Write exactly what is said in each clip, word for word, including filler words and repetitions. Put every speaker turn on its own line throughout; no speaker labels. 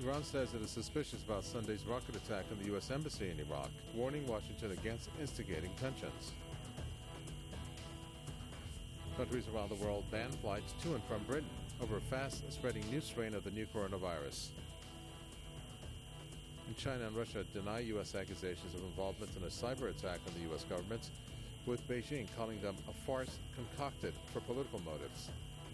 Iran says it is suspicious about Sunday's rocket attack on the U S Embassy in Iraq, warning Washington against instigating tensions. Countries around the world ban flights to and from Britain over a fast-spreading new strain of the new coronavirus. And China and Russia deny U S accusations of involvement in a cyber attack on the U S government, with Beijing calling them a farce concocted for political motives.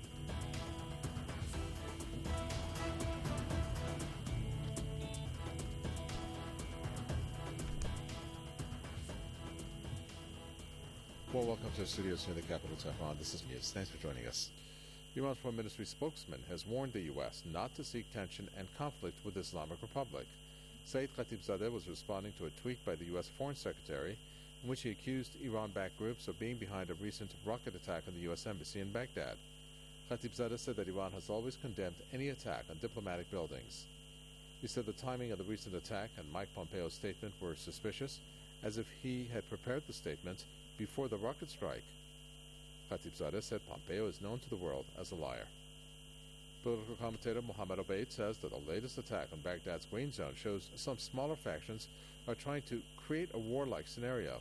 Well, welcome to the studios here in the capital, Tehran. This is News. Thanks for joining us. Iran's Foreign Ministry spokesman has warned the U S not to seek tension and conflict with the Islamic Republic. Saeed Khatibzadeh was responding to a tweet by the U S Foreign Secretary in which he accused Iran-backed groups of being behind a recent rocket attack on the U S Embassy in Baghdad. Khatibzadeh said that Iran has always condemned any attack on diplomatic buildings. He said the timing of the recent attack and Mike Pompeo's statement were suspicious, as if he had prepared the statement before the rocket strike. Khatibzadeh said Pompeo is known to the world as a liar. Political commentator Mohammad Obeid says that the latest attack on Baghdad's Green Zone shows some smaller factions are trying to create a warlike scenario.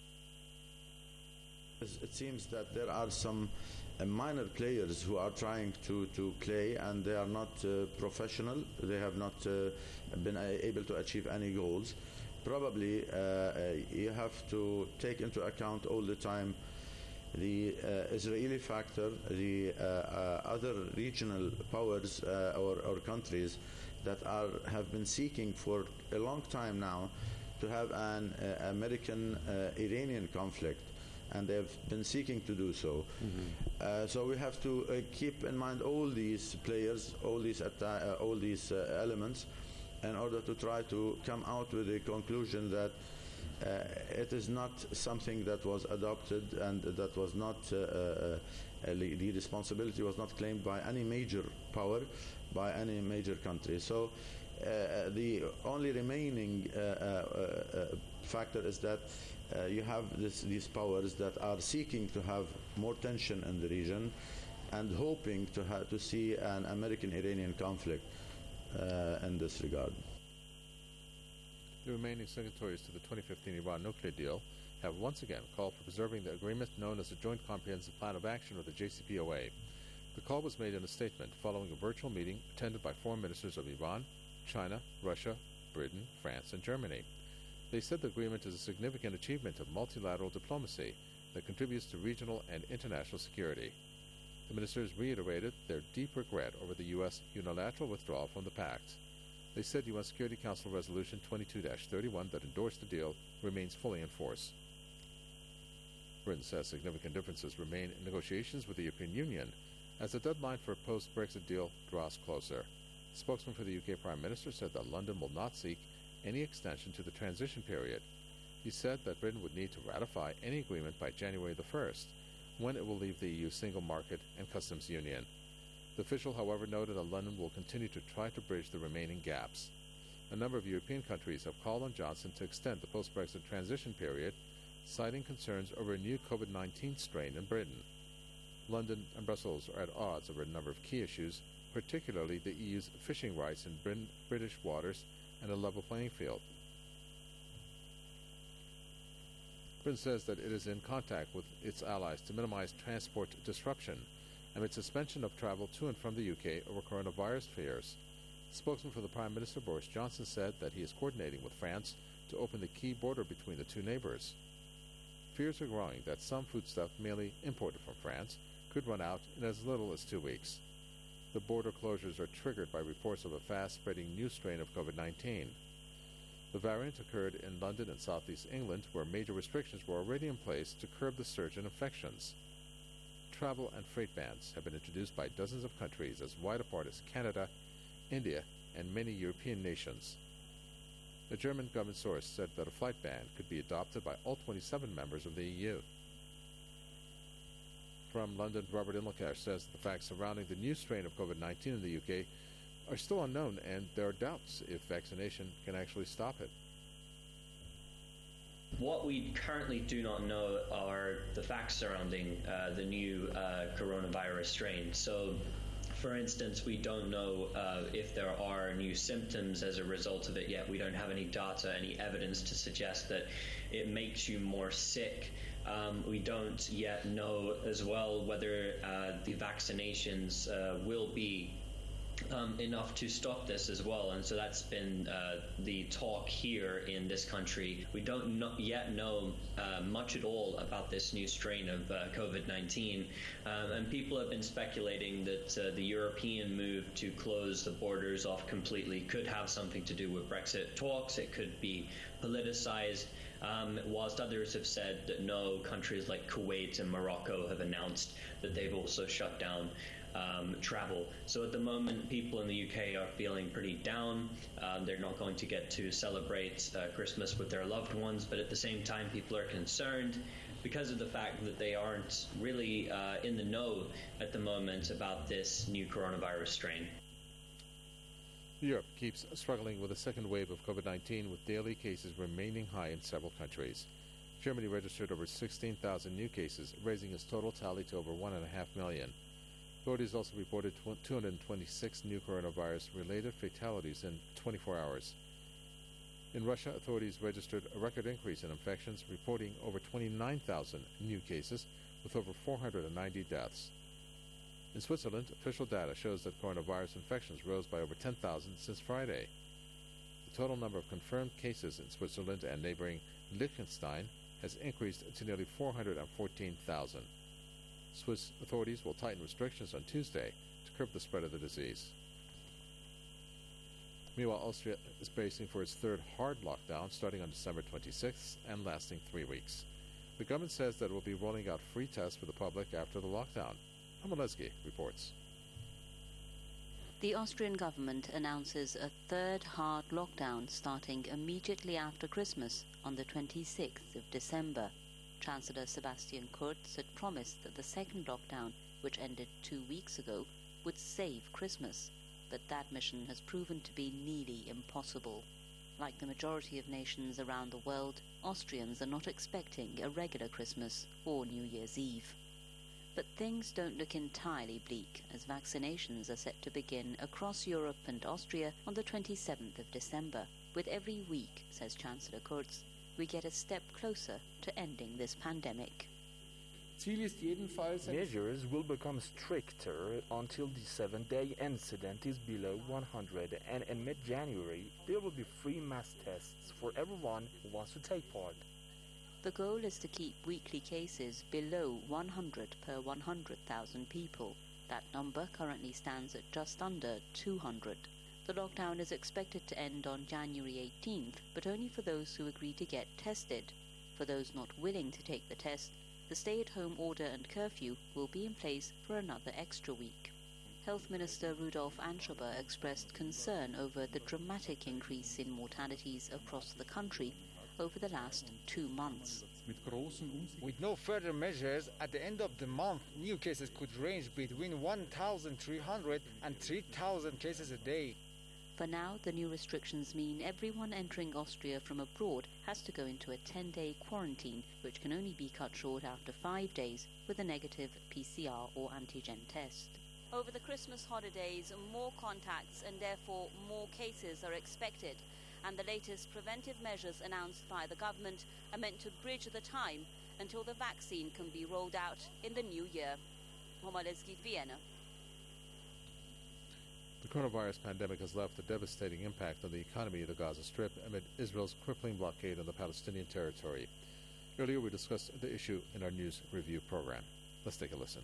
It seems that there are some uh, minor players who are trying to, to play, and they are not uh, professional. They have not uh, been able to achieve any goals. Probably uh, uh, you have to take into account all the time the uh, Israeli factor, the uh, uh, other regional powers uh, or, or countries that are have been seeking for a long time now to have an uh, American-Iranian uh, conflict, and they've been seeking to do so. Mm-hmm. Uh, so we have to uh, keep in mind all these players, all these atta- uh, all these uh, elements, in order to try to come out with a conclusion that uh, it is not something that was adopted and that was not, uh, uh, the responsibility was not claimed by any major power, by any major country. So uh, the only remaining uh, uh, uh, factor is that uh, you have this, these powers that are seeking to have more tension in the region and hoping to, ha- to see an American-Iranian conflict Uh, in this regard.
The remaining signatories to the twenty fifteen Iran nuclear deal have once again called for preserving the agreement known as the Joint Comprehensive Plan of Action, or the J C P O A. The call was made in a statement following a virtual meeting attended by foreign ministers of Iran, China, Russia, Britain, France, and Germany. They said the agreement is a significant achievement of multilateral diplomacy that contributes to regional and international security. The ministers reiterated their deep regret over the U S unilateral withdrawal from the pact. They said U N Security Council Resolution twenty-two dash thirty-one that endorsed the deal remains fully in force. Britain says significant differences remain in negotiations with the European Union as the deadline for a post-Brexit deal draws closer. A spokesman for the U K Prime Minister said that London will not seek any extension to the transition period. He said that Britain would need to ratify any agreement by January the first, when it will leave the E U single market and customs union. The official, however, noted that London will continue to try to bridge the remaining gaps. A number of European countries have called on Johnson to extend the post-Brexit transition period, citing concerns over a new COVID nineteen strain in Britain. London and Brussels are at odds over a number of key issues, particularly the E U's fishing rights in Britain, British waters and a level playing field. Britain says that it is in contact with its allies to minimize transport disruption amid suspension of travel to and from the U K over coronavirus fears. Spokesman for the Prime Minister, Boris Johnson, said that he is coordinating with France to open the key border between the two neighbours. Fears are growing that some foodstuff mainly imported from France could run out in as little as two weeks. The border closures are triggered by reports of a fast-spreading new strain of COVID nineteen. The variant occurred in London and southeast England, where major restrictions were already in place to curb the surge in infections. Travel and freight bans have been introduced by dozens of countries as wide apart as Canada, India, and many European nations. A German government source said that a flight ban could be adopted by all twenty-seven members of the E U. From London, Robert Inlakash says the facts surrounding the new strain of COVID nineteen in the U K are still unknown, and there are doubts if vaccination can actually stop it.
What we currently do not know are the facts surrounding uh, the new uh, coronavirus strain. So For instance, we don't know uh, if there are new symptoms as a result of it yet. We don't have any data, any evidence to suggest that it makes you more sick. Um, we don't yet know as well whether uh, the vaccinations uh, will be Um, enough to stop this as well, and so that's been uh, the talk here in this country. We don't know, yet know uh, much at all about this new strain of uh, COVID nineteen, um, and people have been speculating that uh, the European move to close the borders off completely could have something to do with Brexit talks. It could be politicized, um, whilst others have said that no, countries like Kuwait and Morocco have announced that they've also shut down Um, travel. So at the moment, people in the U K are feeling pretty down. Um, they're not going to get to celebrate uh, Christmas with their loved ones, but at the same time, people are concerned because of the fact that they aren't really uh, in the know at the moment about this new coronavirus strain.
Europe keeps struggling with a second wave of COVID nineteen, with daily cases remaining high in several countries. Germany registered over sixteen thousand new cases, raising its total tally to over one point five million. Authorities also reported two hundred twenty-six new coronavirus-related fatalities in twenty-four hours. In Russia, authorities registered a record increase in infections, reporting over twenty-nine thousand new cases, with over four hundred ninety deaths. In Switzerland, official data shows that coronavirus infections rose by over ten thousand since Friday. The total number of confirmed cases in Switzerland and neighboring Liechtenstein has increased to nearly four hundred fourteen thousand. Swiss authorities will tighten restrictions on Tuesday to curb the spread of the disease. Meanwhile, Austria is bracing for its third hard lockdown starting on December twenty-sixth and lasting three weeks. The government says that it will be rolling out free tests for the public after the lockdown. Amalesky reports.
The Austrian government announces a third hard lockdown starting immediately after Christmas on the twenty-sixth of December. Chancellor Sebastian Kurz had promised that the second lockdown, which ended two weeks ago, would save Christmas, but that mission has proven to be nearly impossible. Like the majority of nations around the world, Austrians are not expecting a regular Christmas or New Year's Eve. But things don't look entirely bleak, as vaccinations are set to begin across Europe and Austria on the twenty-seventh of December. With every week, says Chancellor Kurz, we get a step closer to ending this pandemic.
Measures will become stricter until the seven-day incident is below one hundred, and in mid-January there will be free mass tests for everyone who wants to take part.
The goal is to keep weekly cases below one hundred per one hundred thousand people. That number currently stands at just under two hundred. The lockdown is expected to end on January eighteenth, but only for those who agree to get tested. For those not willing to take the test, the stay-at-home order and curfew will be in place for another extra week. Health Minister Rudolf Anschober expressed concern over the dramatic increase in mortalities across the country over the last two months.
With no further measures, at the end of the month, new cases could range between one thousand three hundred and three thousand cases a day.
For now, the new restrictions mean everyone entering Austria from abroad has to go into a ten-day quarantine, which can only be cut short after five days with a negative P C R or antigen test. Over the Christmas holidays, more contacts and therefore more cases are expected, and the latest preventive measures announced by the government are meant to bridge the time until the vaccine can be rolled out in the new year. Amalesky, Vienna.
The coronavirus pandemic has left a devastating impact on the economy of the Gaza Strip amid Israel's crippling blockade on the Palestinian territory. Earlier, we discussed the issue in our news review program. Let's take a listen.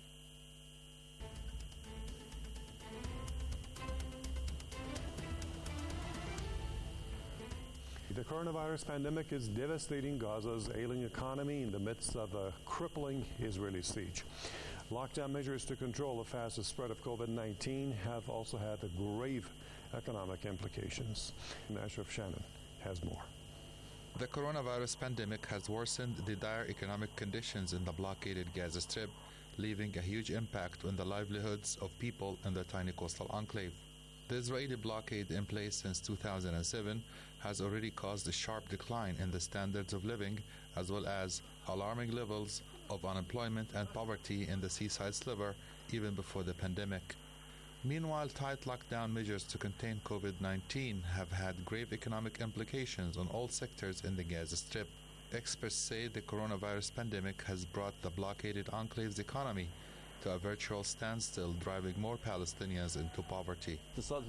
The coronavirus pandemic is devastating Gaza's ailing economy in the midst of a crippling Israeli siege. Lockdown measures to control the fastest spread of COVID nineteen have also had grave economic implications. Ashraf Shannon has more.
The coronavirus pandemic has worsened the dire economic conditions in the blockaded Gaza Strip, leaving a huge impact on the livelihoods of people in the tiny coastal enclave. The Israeli blockade in place since two thousand seven has already caused a sharp decline in the standards of living, as well as alarming levels of unemployment and poverty in the seaside sliver even before the pandemic. Meanwhile, tight lockdown measures to contain COVID nineteen have had grave economic implications on all sectors in the Gaza Strip. Experts say the coronavirus pandemic has brought the blockaded enclave's economy to a virtual standstill, driving more Palestinians into poverty.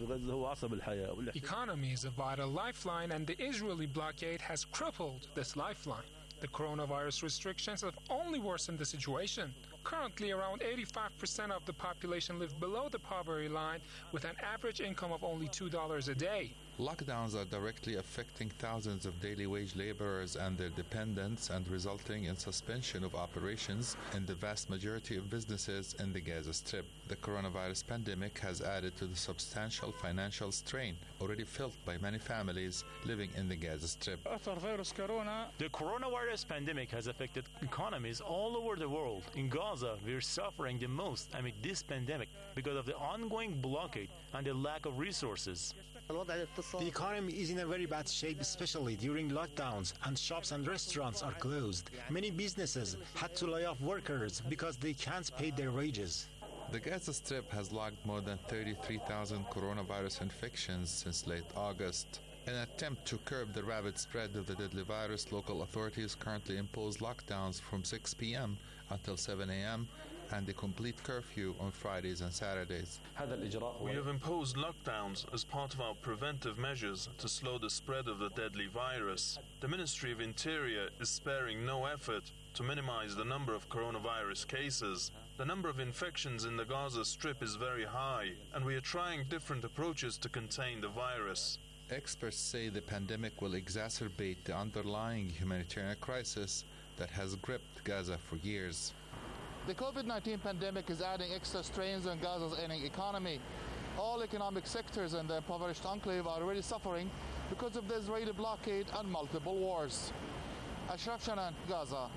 The economy is a vital lifeline, and the Israeli blockade has crippled this lifeline. The coronavirus restrictions have only worsened the situation. Currently, around eighty-five percent of the population live below the poverty line with an average income of only two dollars a day.
Lockdowns are directly affecting thousands of daily wage laborers and their dependents and resulting in suspension of operations in the vast majority of businesses in the Gaza Strip. The coronavirus pandemic has added to the substantial financial strain already felt by many families living in the Gaza Strip.
The coronavirus pandemic has affected economies all over the world. In Gaza, we're suffering the most amid this pandemic because of the ongoing blockade and the lack of resources.
The economy is in a very bad shape, especially during lockdowns, and shops and restaurants are closed. Many businesses had to lay off workers because they can't pay their wages.
The Gaza Strip has logged more than thirty-three thousand coronavirus infections since late August. In an attempt to curb the rapid spread of the deadly virus, local authorities currently impose lockdowns from six p.m. until seven a.m. and a complete curfew on Fridays and Saturdays.
We have imposed lockdowns as part of our preventive measures to slow the spread of the deadly virus. The Ministry of Interior is sparing no effort to minimize the number of coronavirus cases. The number of infections in the Gaza Strip is very high, and we are trying different approaches to contain the virus.
Experts say the pandemic will exacerbate the underlying humanitarian crisis that has gripped Gaza for years.
The COVID nineteen pandemic is adding extra strains on Gaza's ailing economy. All economic sectors in the impoverished enclave are already suffering because of the Israeli blockade and multiple wars. Ashraf Shanan, Gaza.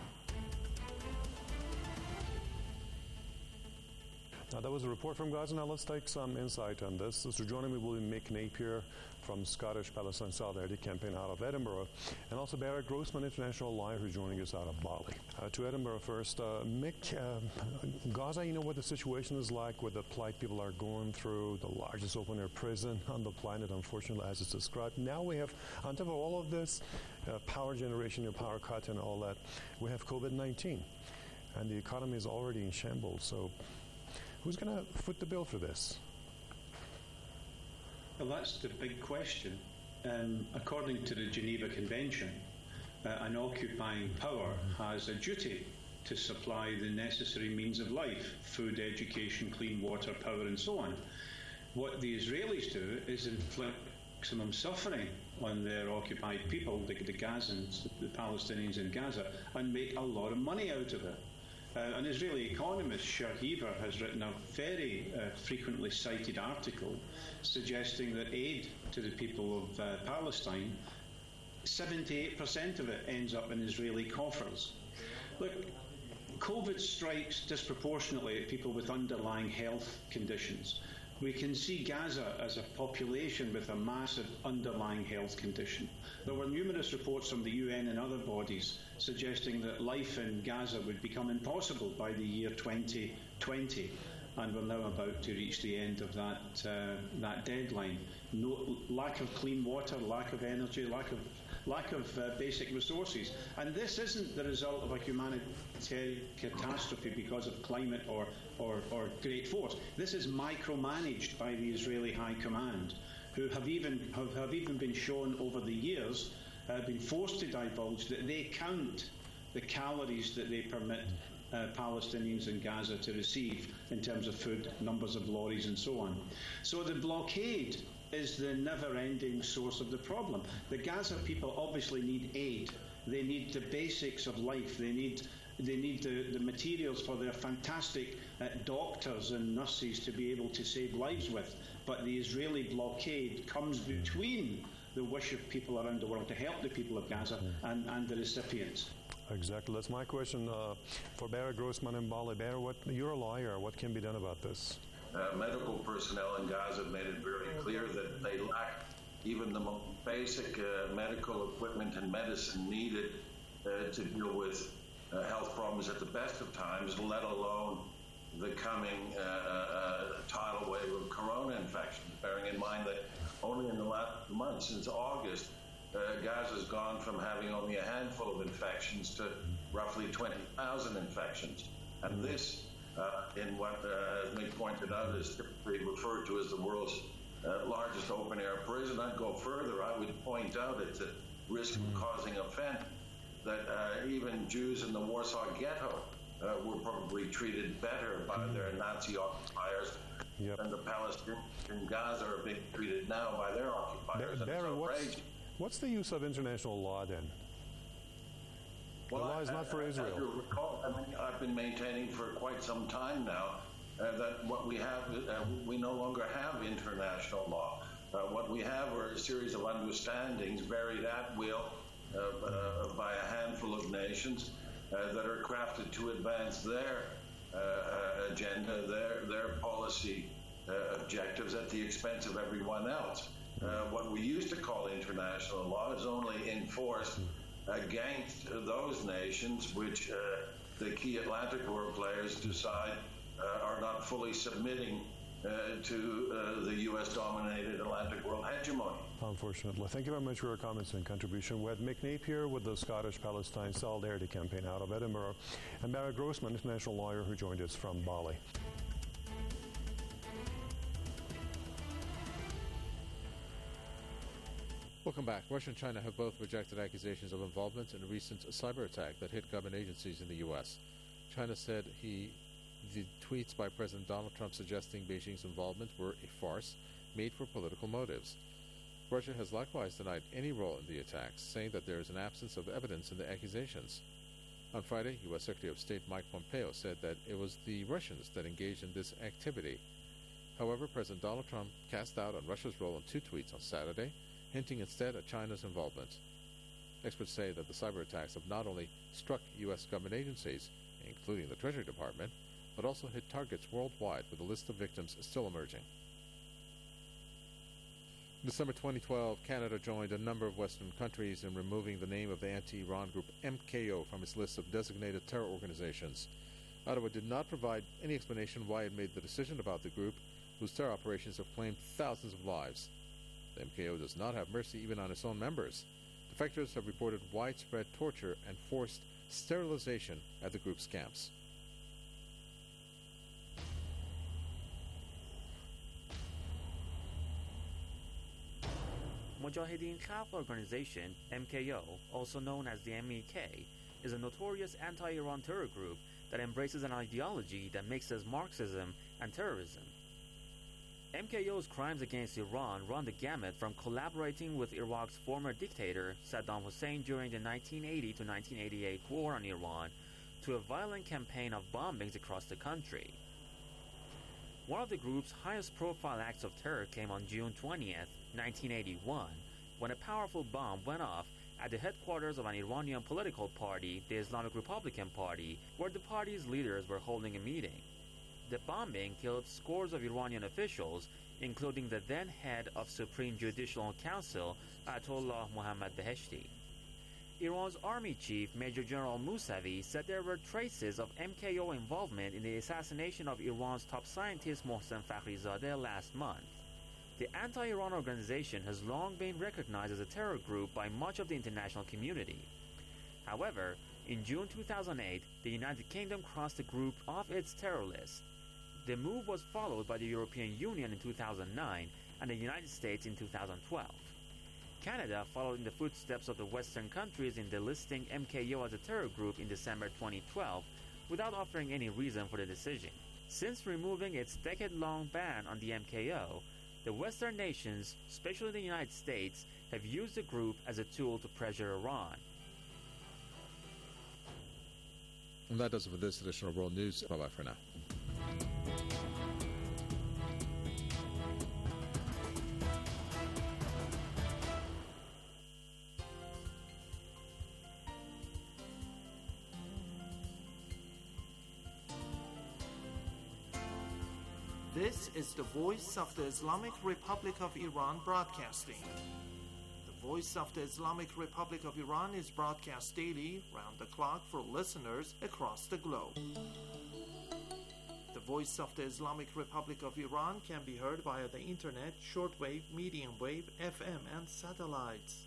Now, that was a report from Gaza. Now let's take some insight on this. So joining me will be Mick Napier from Scottish Palestine Solidarity Campaign out of Edinburgh, and also Barrett Grossman, international lawyer, who's joining us out of Bali. Uh, to Edinburgh first. Uh, Mick, uh, Gaza, you know what the situation is like, what the plight people are going through, the largest open-air prison on the planet, unfortunately, as it's described. Now we have, on top of all of this, uh, power generation, your power cut and all that, we have COVID nineteen, and the economy is already in shambles. So who's going to foot the bill for this?
Well, that's the big question. Um, according to the Geneva Convention, uh, an occupying power has a duty to supply the necessary means of life: food, education, clean water, power, and so on. What the Israelis do is inflict maximum suffering on their occupied people, the, the Gazans, the Palestinians in Gaza, and make a lot of money out of it. Uh, an Israeli economist, Shar Heaver, has written a very uh, frequently cited article suggesting that aid to the people of uh, Palestine, seventy-eight percent of it ends up in Israeli coffers. Look, COVID strikes disproportionately at people with underlying health conditions. We can see Gaza as a population with a massive underlying health condition. There were numerous reports from the U N and other bodies suggesting that life in Gaza would become impossible by the year twenty twenty, and we're now about to reach the end of that uh, that deadline. No, lack of clean water, lack of energy, lack of lack of uh, basic resources. And this isn't the result of a humanitarian catastrophe because of climate or, or, or great force. This is micromanaged by the Israeli High Command, who have even have, have even been shown over the years, uh, been forced to divulge that they count the calories that they permit uh, Palestinians in Gaza to receive in terms of food, numbers of lorries and so on. So the blockade is the never-ending source of the problem. The Gaza people obviously need aid. They need the basics of life. They need they need the, the materials for their fantastic uh, doctors and nurses to be able to save lives with. But the Israeli blockade comes between the wish of people around the world to help the people of Gaza and, and the recipients.
Exactly. That's my question uh, for Barrett Grossman in Bali. Barrett, what, you're a lawyer. What can be done about this?
Uh, medical personnel in Gaza have made it very clear that they lack even the most basic uh, medical equipment and medicine needed uh, to deal with uh, health problems at the best of times, let alone the coming uh, uh, tidal wave of corona infections, bearing in mind that only in the last month, since August, uh, Gaza's gone from having only a handful of infections to roughly twenty thousand infections. And this, uh, in what, uh, as Mick pointed out, is typically referred to as the world's uh, largest open-air prison. I'd go further. I would point out at the risk of causing offense that uh, even Jews in the Warsaw Ghetto Uh, were probably treated better by their Nazi occupiers yep. than the Palestinians in Gaza are being treated now by their occupiers.
Bar- Baron, what's, what's the use of international law then?
Well,
the law
I,
is not
I,
for
I,
Israel.
As you recall, I mean, I've been maintaining for quite some time now uh, that what we have, uh, we no longer have international law. Uh, what we have are a series of understandings varied at will uh, uh, by a handful of nations. Uh, that are crafted to advance their uh, agenda, their their policy uh, objectives at the expense of everyone else. Uh, what we used to call international law is only enforced against those nations which uh, the key Atlantic world players decide uh, are not fully submitting uh, to uh, the U S-dominated Atlantic world hegemony.
Unfortunately. Thank you very much for your comments and contribution. We had Mick Napier with the Scottish Palestine Solidarity Campaign out of Edinburgh, and Barry Grossman, international lawyer who joined us from Bali.
Welcome back. Russia and China have both rejected accusations of involvement in a recent cyber attack that hit government agencies in the U S. China said he, the tweets by President Donald Trump suggesting Beijing's involvement were a farce made for political motives. Russia has likewise denied any role in the attacks, saying that there is an absence of evidence in the accusations. On Friday, U S. Secretary of State Mike Pompeo said that it was the Russians that engaged in this activity. However, President Donald Trump cast doubt on Russia's role in two tweets on Saturday, hinting instead at China's involvement. Experts say that the cyber attacks have not only struck U S government agencies, including the Treasury Department, but also hit targets worldwide, with a list of victims still emerging. In December twenty twelve, Canada joined a number of Western countries in removing the name of the anti-Iran group M K O from its list of designated terror organizations. Ottawa did not provide any explanation why it made the decision about the group, whose terror operations have claimed thousands of lives. The M K O does not have mercy even on its own members. Defectors have reported widespread torture and forced sterilization at the group's camps.
Mujahideen Khalq Organization, M K O, also known as the M E K, is a notorious anti-Iran terror group that embraces an ideology that mixes Marxism and terrorism. M K O's crimes against Iran run the gamut from collaborating with Iraq's former dictator Saddam Hussein during the nineteen eighty to nineteen eighty-eight war on Iran to a violent campaign of bombings across the country. One of the group's highest profile acts of terror came on June twentieth, nineteen eighty-one, when a powerful bomb went off at the headquarters of an Iranian political party, the Islamic Republican Party, where the party's leaders were holding a meeting. The bombing killed scores of Iranian officials, including the then head of Supreme Judicial Council, Ayatollah Mohammad Beheshti. Iran's army chief, Major General Mousavi, said there were traces of M K O involvement in the assassination of Iran's top scientist Mohsen Fakhrizadeh last month. The anti-Iran organization has long been recognized as a terror group by much of the international community. However, in June two thousand eight, the United Kingdom crossed the group off its terror list. The move was followed by the European Union in two thousand nine and the United States in two thousand twelve. Canada followed in the footsteps of the Western countries in delisting M K O as a terror group in December twenty twelve without offering any reason for the decision. Since removing its decade-long ban on the M K O, the Western nations, especially the United States, have used the group as a tool to pressure Iran.
And that does it for this edition of World News. Bye-bye for now.
This is the Voice of the Islamic Republic of Iran broadcasting. The Voice of the Islamic Republic of Iran is broadcast daily, round the clock, for listeners across the globe. The Voice of the Islamic Republic of Iran can be heard via the internet, shortwave, medium wave, F M, and satellites.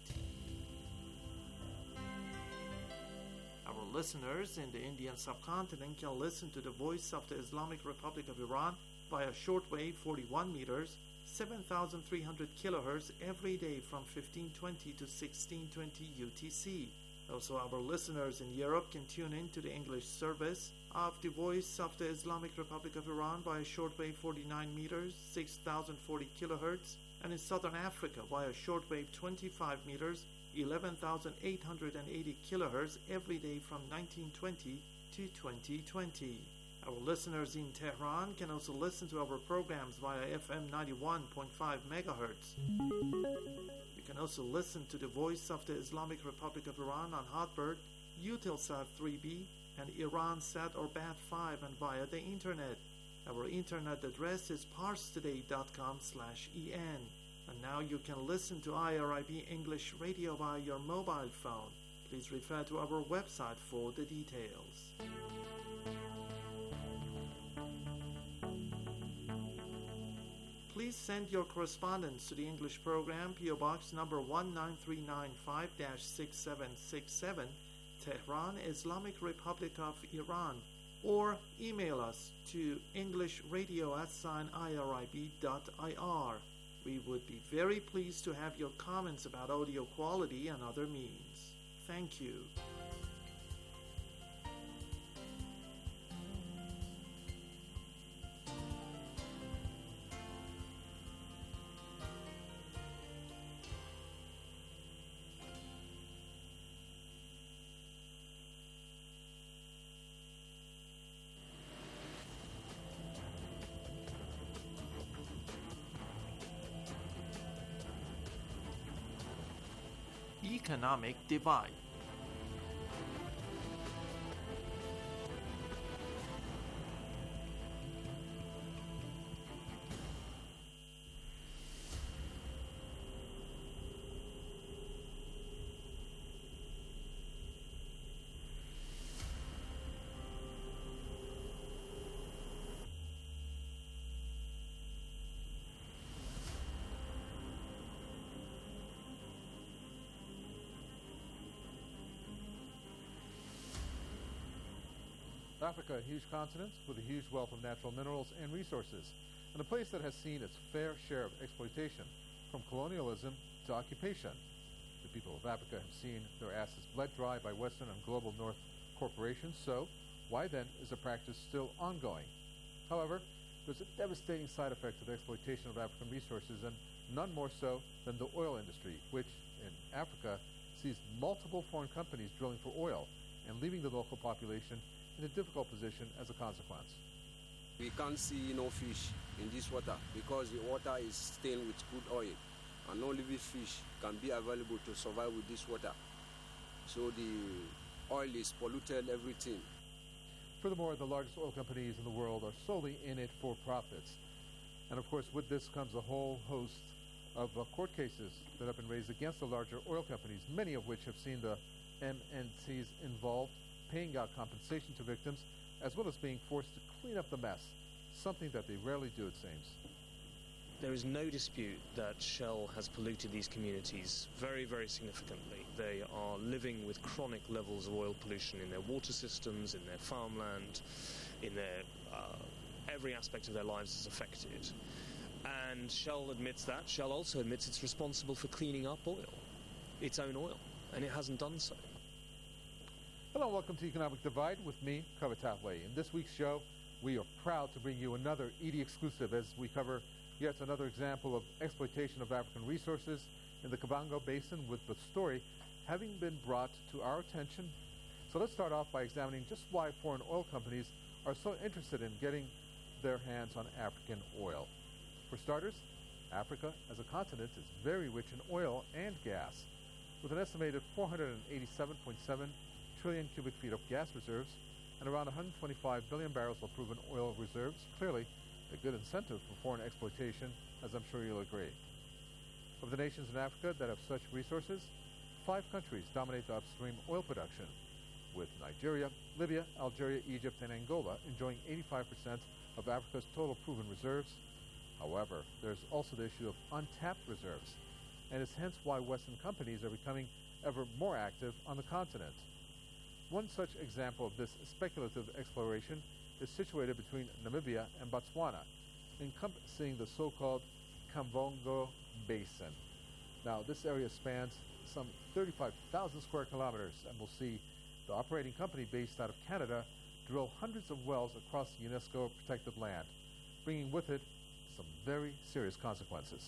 Our listeners in the Indian subcontinent can listen to the Voice of the Islamic Republic of Iran via shortwave forty-one meters, seven thousand three hundred kilohertz every day from fifteen twenty to sixteen twenty U T C. Also, our listeners in Europe can tune in to the English service of the Voice of the Islamic Republic of Iran via shortwave forty-nine meters, six thousand forty kilohertz, and in Southern Africa via shortwave twenty-five meters, eleven thousand eight hundred eighty kilohertz every day from nineteen twenty to twenty twenty. Our listeners in Tehran can also listen to our programs via F M ninety-one point five megahertz. You can also listen to the Voice of the Islamic Republic of Iran on Hotbird, Eutelsat three B, and IranSat or B A T five, and via the internet. Our internet address is parstoday dot com slash en. And now you can listen to I R I B English Radio via your mobile phone. Please refer to our website for the details. Please send your correspondence to the English program, P O Box number one nine three nine five dash six seven six seven, Tehran, Islamic Republic of Iran, or email us to englishradio at sign irib dot ir. We would be very pleased to have your comments about audio quality and other means. Thank you. Economic divide.
Africa, a huge continent with a huge wealth of natural minerals and resources, and a place that has seen its fair share of exploitation, from colonialism to occupation. The people of Africa have seen their asses bled dry by Western and global North corporations, so why then is the practice still ongoing? However, there's a devastating side effect to the exploitation of African resources, and none more so than the oil industry, which, in Africa, sees multiple foreign companies drilling for oil and leaving the local population in a difficult position as a consequence.
We can't see no fish in this water because the water is stained with crude oil, and no living fish can be available to survive with this water. So the oil is polluted everything.
Furthermore, the largest oil companies in the world are solely in it for profits. And of course, with this comes a whole host of uh, court cases that have been raised against the larger oil companies, many of which have seen the M N Cs involved paying out compensation to victims, as well as being forced to clean up the mess, something that they rarely do, it seems.
There is no dispute that Shell has polluted these communities very, very significantly. They are living with chronic levels of oil pollution in their water systems, in their farmland, in their uh, every aspect of their lives is affected. And Shell admits that. Shell also admits it's responsible for cleaning up oil, its own oil, and it hasn't done so.
Hello, welcome to Economic Divide with me, Kaveh Tahleh. In this week's show, we are proud to bring you another Edie exclusive as we cover yet another example of exploitation of African resources in the Kavango Basin, with the story having been brought to our attention. So let's start off by examining just why foreign oil companies are so interested in getting their hands on African oil. For starters, Africa as a continent is very rich in oil and gas, with an estimated four hundred eighty-seven point seven trillion cubic feet of gas reserves and around one hundred twenty-five billion barrels of proven oil reserves. Clearly, a good incentive for foreign exploitation, as I'm sure you'll agree. Of the nations in Africa that have such resources, five countries dominate the upstream oil production, with Nigeria, Libya, Algeria, Egypt, and Angola enjoying eighty-five percent of Africa's total proven reserves. However, there's also the issue of untapped reserves, and it's hence why Western companies are becoming ever more active on the continent. One such example of this speculative exploration is situated between Namibia and Botswana, encompassing the so-called Kamvongo Basin. Now, this area spans some thirty-five thousand square kilometers and will see the operating company based out of Canada drill hundreds of wells across UNESCO protected land, bringing with it some very serious consequences.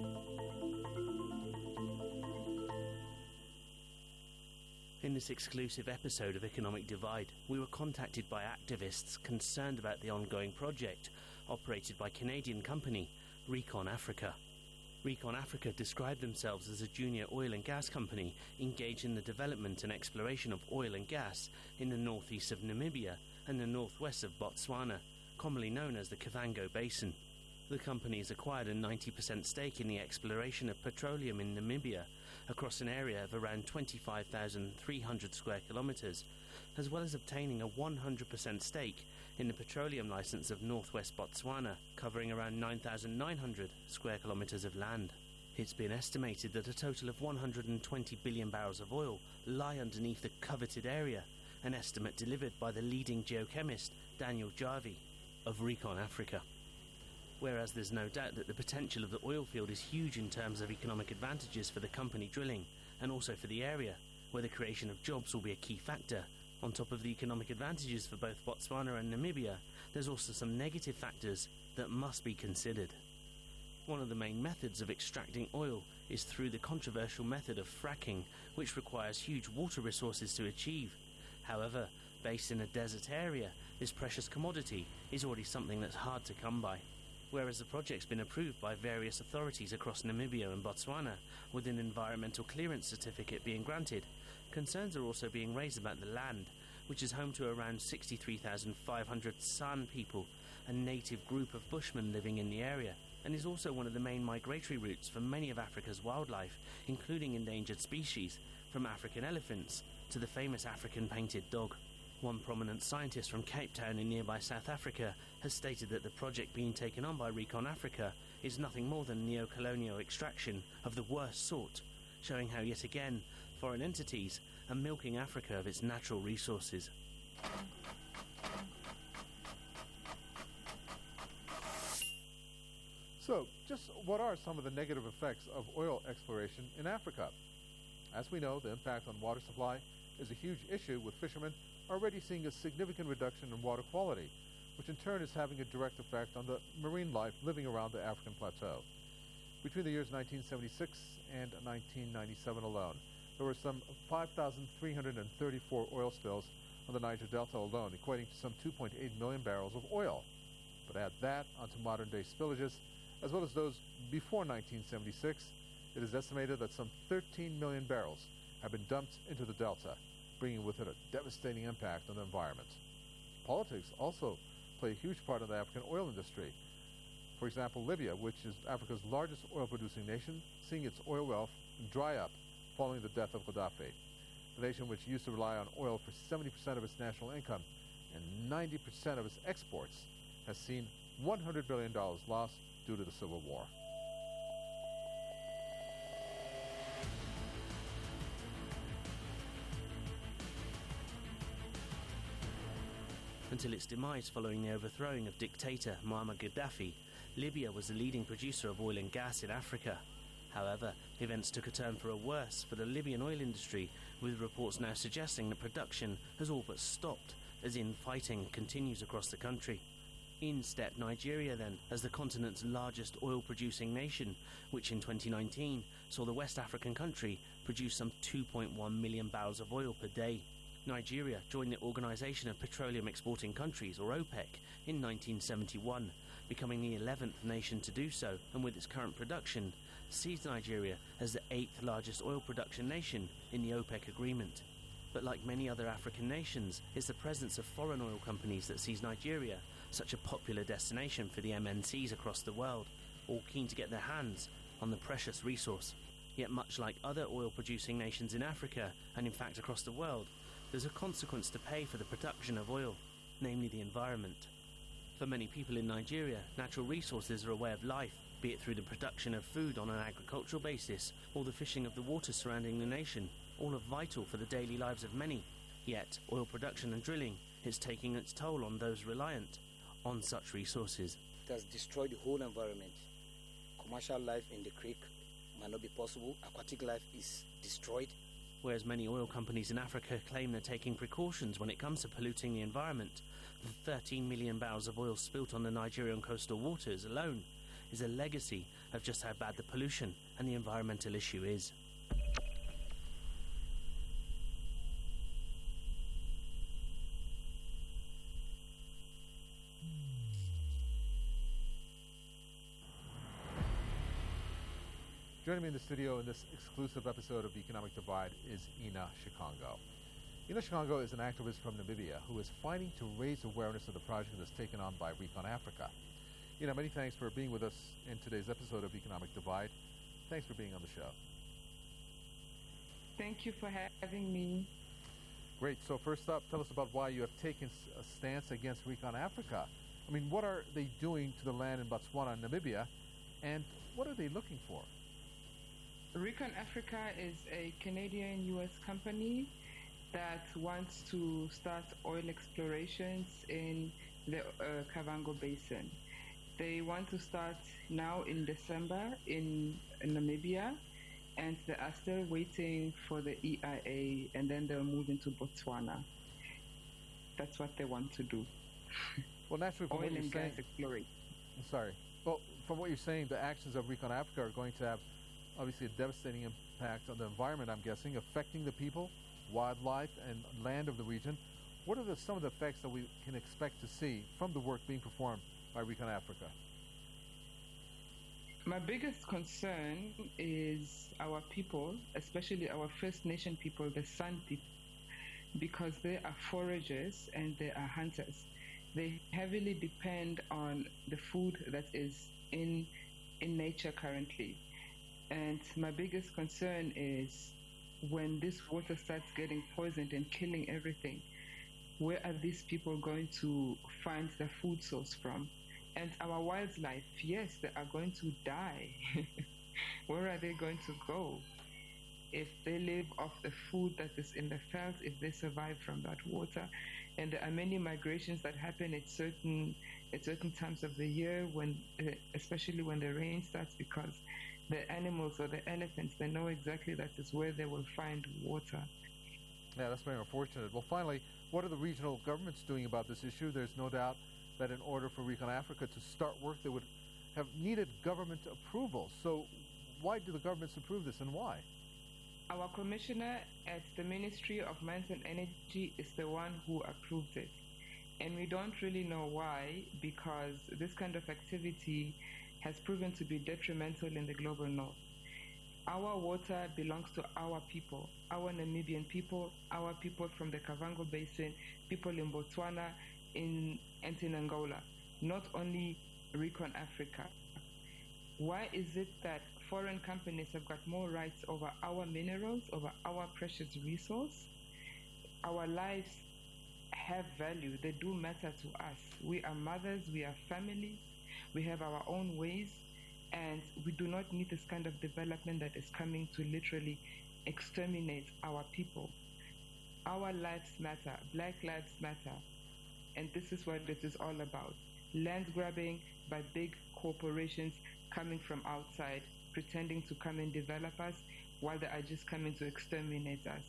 In this exclusive episode of Economic Divide, we were contacted by activists concerned about the ongoing project operated by Canadian company Recon Africa. Recon Africa described themselves as a junior oil and gas company engaged in the development and exploration of oil and gas in the northeast of Namibia and the northwest of Botswana, commonly known as the Kavango Basin. The company has acquired a ninety percent stake in the exploration of petroleum in Namibia across an area of around twenty-five thousand three hundred square kilometres, as well as obtaining a one hundred percent stake in the petroleum licence of northwest Botswana, covering around nine thousand nine hundred square kilometres of land. It's been estimated that a total of one hundred twenty billion barrels of oil lie underneath the coveted area, an estimate delivered by the leading geochemist Daniel Jarvie of Recon Africa. Whereas there's no doubt that the potential of the oil field is huge in terms of economic advantages for the company drilling, and also for the area, where the creation of jobs will be a key factor. On top of the economic advantages for both Botswana and Namibia, there's also some negative factors that must be considered. One of the main methods of extracting oil is through the controversial method of fracking, which requires huge water resources to achieve. However, based in a desert area, this precious commodity is already something that's hard to come by. Whereas the project's been approved by various authorities across Namibia and Botswana, with an environmental clearance certificate being granted, concerns are also being raised about the land, which is home to around sixty-three thousand five hundred San people, a native group of Bushmen living in the area, and is also one of the main migratory routes for many of Africa's wildlife, including endangered species, from African elephants to the famous African painted dog. One prominent scientist from Cape Town in nearby South Africa has stated that the project being taken on by Recon Africa is nothing more than neo-colonial extraction of the worst sort, showing how yet again foreign entities are milking Africa of its natural resources.
So, just what are some of the negative effects of oil exploration in Africa? As we know, the impact on water supply is a huge issue, with fishermen already seeing a significant reduction in water quality, which in turn is having a direct effect on the marine life living around the African plateau. Between the years nineteen seventy-six and nineteen ninety-seven alone, there were some five thousand three hundred thirty-four oil spills on the Niger Delta alone, equating to some two point eight million barrels of oil. But add that onto modern-day spillages, as well as those before nineteen seventy-six, it is estimated that some thirteen million barrels have been dumped into the Delta, bringing with it a devastating impact on the environment. Politics also play a huge part in the African oil industry. For example, Libya, which is Africa's largest oil-producing nation, seeing its oil wealth dry up following the death of Gaddafi. The nation, which used to rely on oil for seventy percent of its national income and ninety percent of its exports, has seen one hundred billion dollars lost due to the civil war.
Until its demise following the overthrowing of dictator Muammar Gaddafi, Libya was the leading producer of oil and gas in Africa. However, events took a turn for a worse for the Libyan oil industry, with reports now suggesting that production has all but stopped, as infighting continues across the country. In stepped Nigeria then, as the continent's largest oil-producing nation, which in twenty nineteen saw the West African country produce some two point one million barrels of oil per day. Nigeria joined the Organization of Petroleum Exporting Countries, or OPEC, in nineteen seventy-one, becoming the eleventh nation to do so, and with its current production, sees Nigeria as the eighth largest oil production nation in the OPEC agreement. But like many other African nations, it's the presence of foreign oil companies that sees Nigeria such a popular destination for the M N Cs across the world, all keen to get their hands on the precious resource. Yet much like other oil-producing nations in Africa, and in fact across the world, there's a consequence to pay for the production of oil, namely the environment. For many people in Nigeria, natural resources are a way of life, be it through the production of food on an agricultural basis or the fishing of the waters surrounding the nation. All are vital for the daily lives of many. Yet, oil production and drilling is taking its toll on those reliant on such resources.
It has destroyed the whole environment. Commercial life in the creek might not be possible. Aquatic life is destroyed.
Whereas many oil companies in Africa claim they're taking precautions when it comes to polluting the environment, the thirteen million barrels of oil spilt on the Nigerian coastal waters alone is a legacy of just how bad the pollution and the environmental issue is.
Joining me in the studio in this exclusive episode of Economic Divide is Ina Shikongo. Ina Shikongo is an activist from Namibia who is fighting to raise awareness of the project that's taken on by Recon Africa. Ina, many thanks for being with us in today's episode of Economic Divide. Thanks for being on the show.
Thank you for having me.
Great. So first up, tell us about why you have taken a stance against Recon Africa. I mean, what are they doing to the land in Botswana and Namibia, and what are they looking for?
Recon Africa is a Canadian U S company that wants to start oil explorations in the uh, Kavango Basin. They want to start now in December in, in Namibia, and they are still waiting for the E I A, and then they'll move into Botswana. That's what they want to do.
Well, naturally, from
oil
what you're
and
saying,
gas exploration.
I'm sorry. Well, from what you're saying, the actions of Recon Africa are going to have obviously a devastating impact on the environment, I'm guessing, affecting the people, wildlife, and land of the region. What are the, some of the effects that we can expect to see from the work being performed by Recon Africa?
My biggest concern is our people, especially our First Nation people, the San people, because they are foragers and they are hunters. They heavily depend on the food that is in in nature currently. And my biggest concern is when this water starts getting poisoned and killing everything, where are these people going to find the food source from? And our wildlife, yes, they are going to die. Where are they going to go? If they live off the food that is in the veld, if they survive from that water. And there are many migrations that happen at certain at certain times of the year, when, uh, especially when the rain starts, because the animals or the elephants, they know exactly that is where they will find water.
Yeah, that's very unfortunate. Well, finally, what are the regional governments doing about this issue? There's no doubt that in order for Recon Africa to start work, they would have needed government approval. So why do the governments approve this, and why?
Our commissioner at the Ministry of Mines and Energy is the one who approves it. And we don't really know why, because this kind of activity has proven to be detrimental in the global north. Our water belongs to our people, our Namibian people, our people from the Kavango Basin, people in Botswana, in, and in Angola, not only Recon Africa. Why is it that foreign companies have got more rights over our minerals, over our precious resource? Our lives have value. They do matter to us. We are mothers, we are families, we have our own ways, and we do not need this kind of development that is coming to literally exterminate our people. Our lives matter. Black lives matter. And this is what it is all about. Land grabbing by big corporations coming from outside, pretending to come and develop us while they are just coming to exterminate us.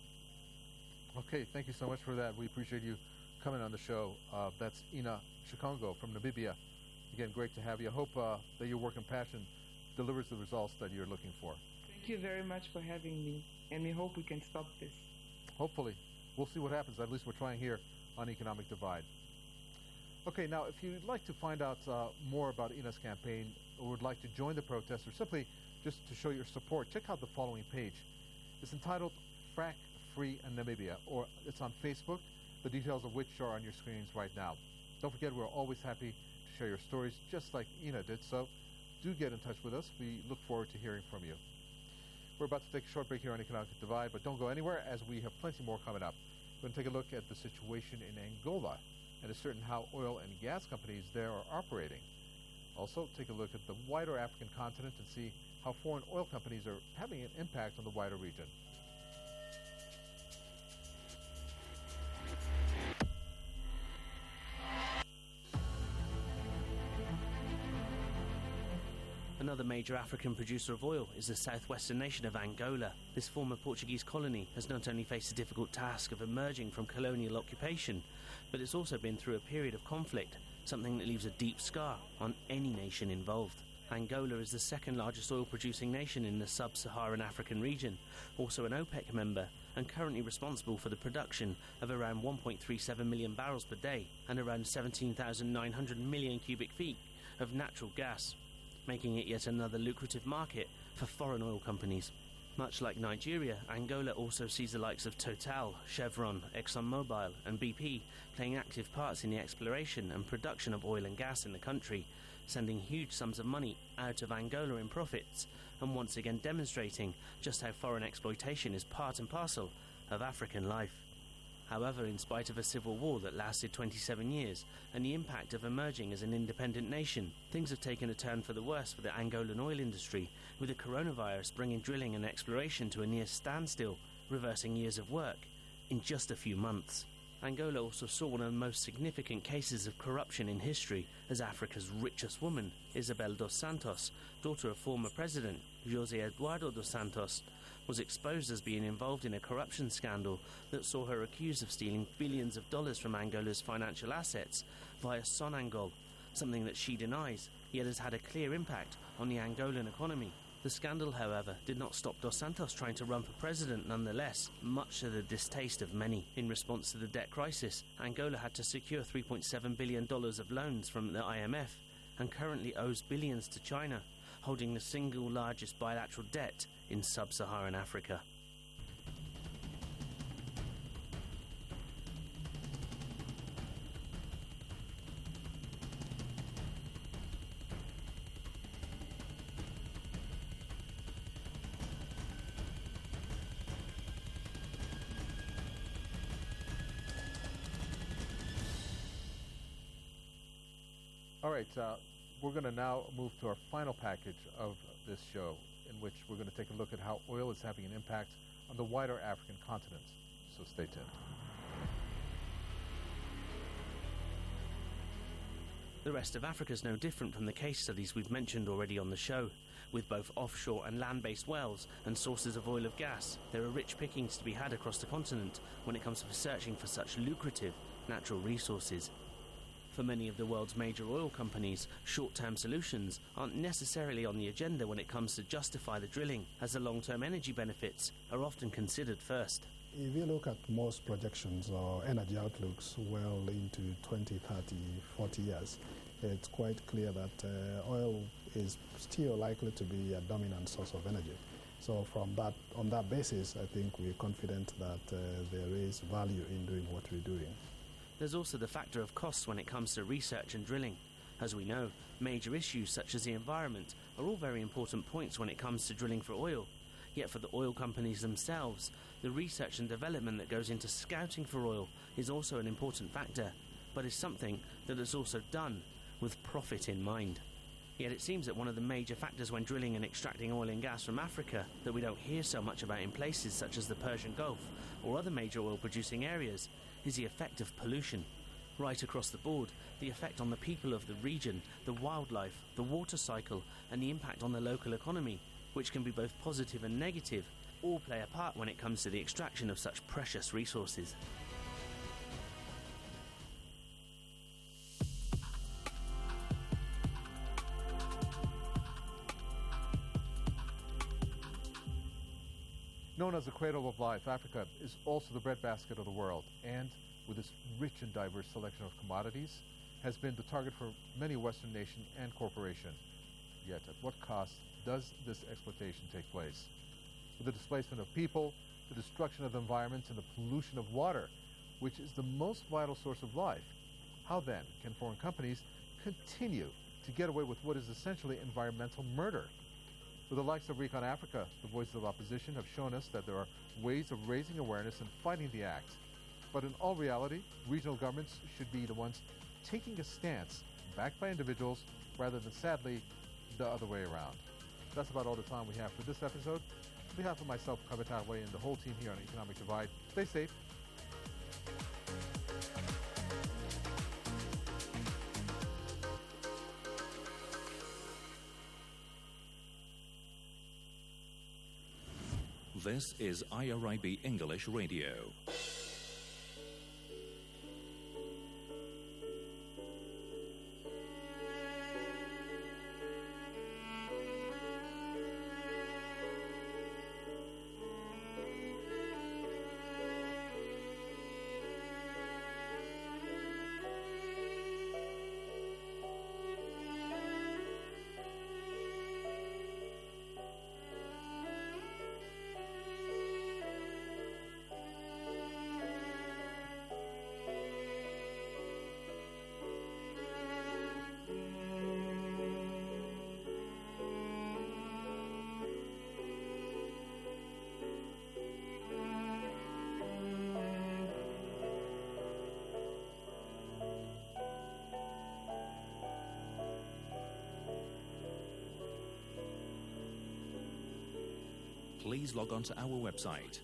Okay, thank you so much for that. We appreciate you coming on the show. Uh, that's Ina Shikongo from Namibia. Again, great to have you. I hope uh, that your work and passion delivers the results that you're looking for.
Thank you very much for having me, and we hope we can stop this.
Hopefully. We'll see what happens. At least we're trying here on Economic Divide. Okay, now, if you'd like to find out uh, more about Ina's campaign, or would like to join the protest, or simply just to show your support, check out the following page. It's entitled Frack Free in Namibia, or it's on Facebook, the details of which are on your screens right now. Don't forget, we're always happy to share your stories, just like Ina did, so do get in touch with us. We look forward to hearing from you. We're about to take a short break here on Economic Divide, but don't go anywhere, as we have plenty more coming up. We're going to take a look at the situation in Angola and ascertain how oil and gas companies there are operating. Also, take a look at the wider African continent and see how foreign oil companies are having an impact on the wider region.
Another major African producer of oil is the southwestern nation of Angola. This former Portuguese colony has not only faced the difficult task of emerging from colonial occupation, but it's also been through a period of conflict, something that leaves a deep scar on any nation involved. Angola is the second largest oil-producing nation in the sub-Saharan African region, also an OPEC member, and currently responsible for the production of around one point three seven million barrels per day and around seventeen thousand nine hundred million cubic feet of natural gas, making it yet another lucrative market for foreign oil companies. Much like Nigeria, Angola also sees the likes of Total, Chevron, ExxonMobil and B P playing active parts in the exploration and production of oil and gas in the country, sending huge sums of money out of Angola in profits, and once again demonstrating just how foreign exploitation is part and parcel of African life. However, in spite of a civil war that lasted twenty-seven years and the impact of emerging as an independent nation, things have taken a turn for the worse for the Angolan oil industry, with the coronavirus bringing drilling and exploration to a near standstill, reversing years of work in just a few months. Angola also saw one of the most significant cases of corruption in history, as Africa's richest woman, Isabel dos Santos, daughter of former president José Eduardo dos Santos, was exposed as being involved in a corruption scandal that saw her accused of stealing billions of dollars from Angola's financial assets via Sonangol, something that she denies, yet has had a clear impact on the Angolan economy. The scandal, however, did not stop Dos Santos trying to run for president nonetheless, much to the distaste of many. In response to the debt crisis, Angola had to secure three point seven billion dollars of loans from the I M F and currently owes billions to China, holding the single largest bilateral debt in sub-Saharan Africa.
All right, uh, we're going to now move to our final package of this show, in which we're going to take a look at how oil is having an impact on the wider African continent. So stay tuned.
The rest of Africa is no different from the case studies we've mentioned already on the show. With both offshore and land-based wells and sources of oil of gas, there are rich pickings to be had across the continent when it comes to searching for such lucrative natural resources. For many of the world's major oil companies, short-term solutions aren't necessarily on the agenda when it comes to justify the drilling, as the long-term energy benefits are often considered first.
If you look at most projections or energy outlooks well into twenty, thirty, forty years, it's quite clear that uh, oil is still likely to be a dominant source of energy. So from that, on that basis, I think we're confident that uh, there is value in doing what we're doing.
There's also the factor of costs when it comes to research and drilling. As we know, major issues such as the environment are all very important points when it comes to drilling for oil. Yet for the oil companies themselves, the research and development that goes into scouting for oil is also an important factor, but is something that is also done with profit in mind. Yet it seems that one of the major factors when drilling and extracting oil and gas from Africa that we don't hear so much about in places such as the Persian Gulf or other major oil-producing areas is the effect of pollution. Right across the board, the effect on the people of the region, the wildlife, the water cycle, and the impact on the local economy, which can be both positive and negative, all play a part when it comes to the extraction of such precious resources.
Known as the cradle of life, Africa is also the breadbasket of the world, and with its rich and diverse selection of commodities, has been the target for many Western nations and corporations. Yet, at what cost does this exploitation take place? With the displacement of people, the destruction of the environment, and the pollution of water, which is the most vital source of life, how then can foreign companies continue to get away with what is essentially environmental murder? With the likes of Recon Africa, the voices of opposition have shown us that there are ways of raising awareness and fighting the act. But in all reality, regional governments should be the ones taking a stance backed by individuals rather than, sadly, the other way around. That's about all the time we have for this episode. On behalf of myself, Kavit Hathaway, and the whole team here on Economic Divide, stay safe.
This is I R I B English Radio. Please log on to our website,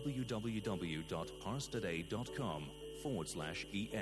www.parstoday.com forward slash EN.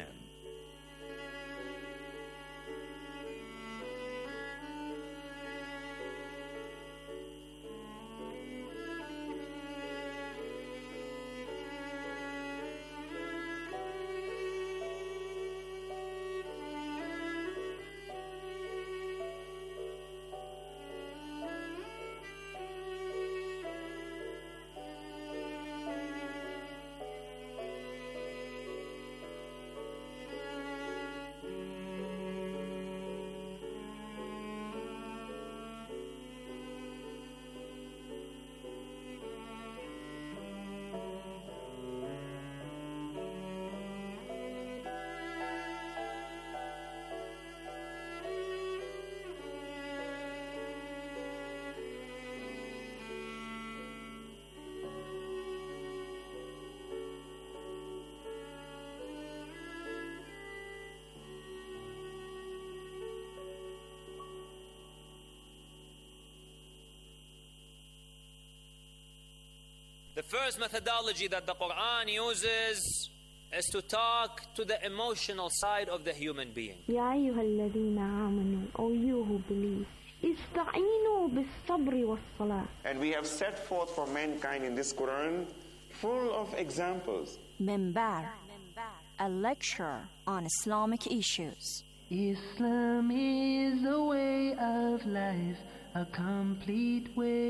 The first methodology that the Quran uses is to talk to the emotional side of the human being.
يا أيها الذين آمنوا, O you who believe, استعينوا بالصبر والصلاة.
And we have set forth for mankind in this Quran full of examples.
Minbar, a lecture on Islamic issues.
Islam is a way of life, a complete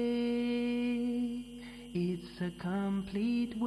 way. It's a complete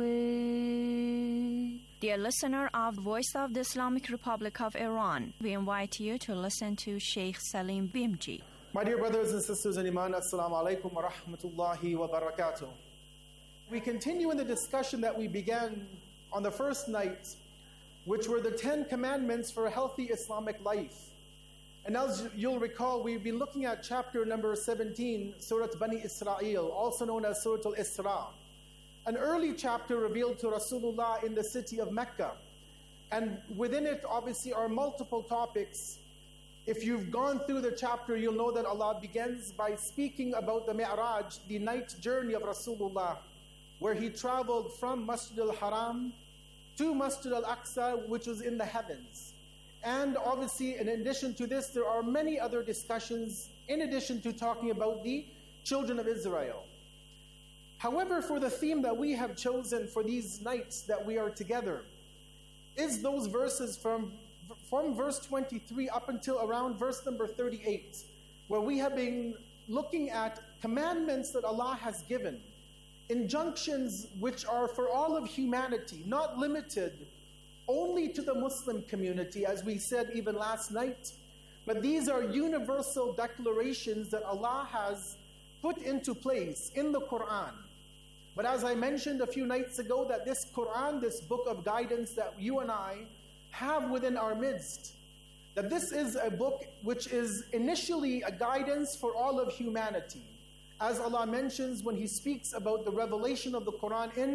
way.
Dear listener of Voice of the Islamic Republic of Iran, we invite you to listen to Sheikh Salim Bimji.
My dear brothers and sisters in Iman, Assalamu alaikum wa rahmatullahi wa barakatuh. We continue in the discussion that we began on the first night, which were the Ten Commandments for a healthy Islamic life. And as you'll recall, we've been looking at chapter number seventeen, Surah Bani Israel, also known as Surah Al-Isra. An early chapter revealed to Rasulullah in the city of Mecca. And within it, obviously, are multiple topics. If you've gone through the chapter, you'll know that Allah begins by speaking about the Mi'raj, the night journey of Rasulullah, where he traveled from Masjid al-Haram to Masjid al-Aqsa, which is in the heavens. And obviously, in addition to this, there are many other discussions in addition to talking about the children of Israel. However, for the theme that we have chosen for these nights that we are together is those verses from, from verse twenty-three up until around verse number thirty-eight, where we have been looking at commandments that Allah has given, injunctions which are for all of humanity, not limited only to the Muslim community, as we said even last night, but these are universal declarations that Allah has put into place in the Quran. But as I mentioned a few nights ago, that this Quran, this book of guidance that you and I have within our midst, that this is a book which is initially a guidance for all of humanity. As Allah mentions when He speaks about the revelation of the Quran in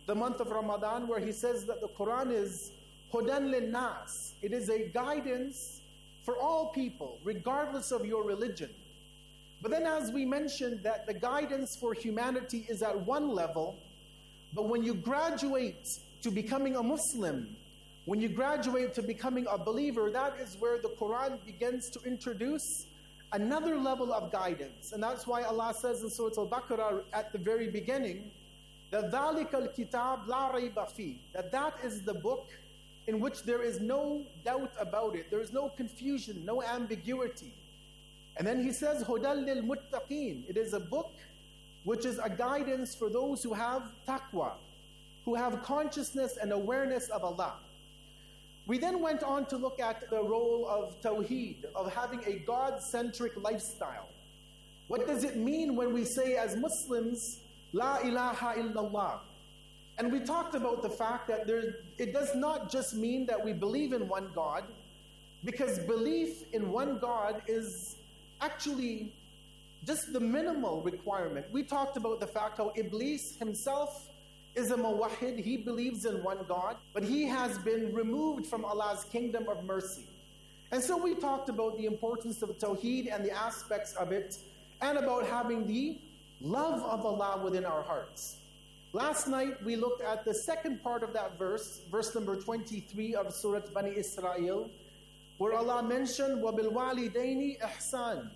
the month of Ramadan, where he says that the Quran is Hudan lin-nas. It is a guidance for all people, regardless of your religion. But then as we mentioned that the guidance for humanity is at one level, but when you graduate to becoming a Muslim, when you graduate to becoming a believer, that is where the Quran begins to introduce another level of guidance. And that's why Allah says in Surah Al-Baqarah at the very beginning, that ذَلِكَ الْكِتَابِ لَا رَيْبَ فِيهِ, that that is the book in which there is no doubt about it. There is no confusion, no ambiguity. And then he says, هُدًى لِلْمُتَّقِينَ. It is a book which is a guidance for those who have taqwa, who have consciousness and awareness of Allah. We then went on to look at the role of tawheed, of having a God-centric lifestyle. What does it mean when we say as Muslims, La ilaha illallah? And we talked about the fact that there, it does not just mean that we believe in one God, because belief in one God is actually just the minimal requirement. We talked about the fact how Iblis himself is a muwahid, he believes in one God, but he has been removed from Allah's kingdom of mercy. And so we talked about the importance of Tawheed and the aspects of it, and about having the love of Allah within our hearts. Last night we looked at the second part of that verse, verse number twenty-three of Surah Bani Israel, where Allah mentioned, وَبِالْوَالِدَيْنِ إِحْسَانٍ.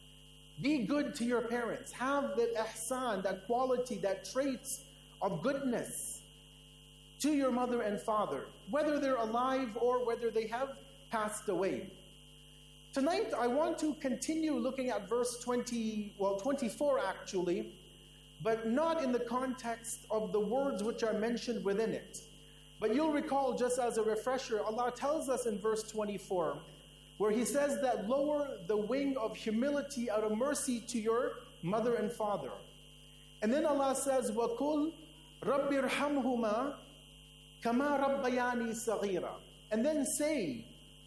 Be good to your parents. Have that ihsan, that quality, that traits of goodness to your mother and father, whether they're alive or whether they have passed away. Tonight I want to continue looking at verse twenty, well twenty-four actually, but not in the context of the words which are mentioned within it. But you'll recall, just as a refresher, Allah tells us in verse twenty-four, where He says that lower the wing of humility out of mercy to your mother and father. And then Allah says, وَقُلْ رَبِّ ارْحَمْهُمَا كَمَا رَبَّيَانِي صَغِيرًا. And then say,